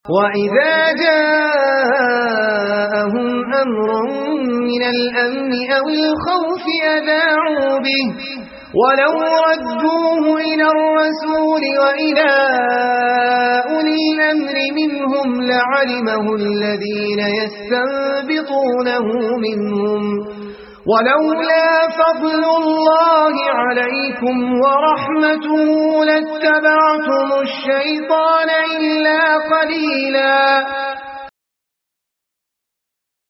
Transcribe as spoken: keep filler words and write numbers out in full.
وَإِذَا جَاءَهُمْ أَمْرٌ مِّنَ الْأَمْنِ أَوِ الْخَوْفِ أَذَاعُوا بِهِ وَلَوْ رَدُّوهُ إِلَى الرَّسُولِ وَإِلَى أُولِي الْأَمْرِ مِنْهُمْ لَعَلِمَهُ الَّذِينَ يَسْتَنبِطُونَهُ مِنْهُمْ وَلَوْلَا فَضْلُ اللَّهِ عَلَيْكُمْ وَرَحْمَتُهُ لَاتَّبَعْتُمُ الشَّيْطَانَ إِلَّا قَلِيلًا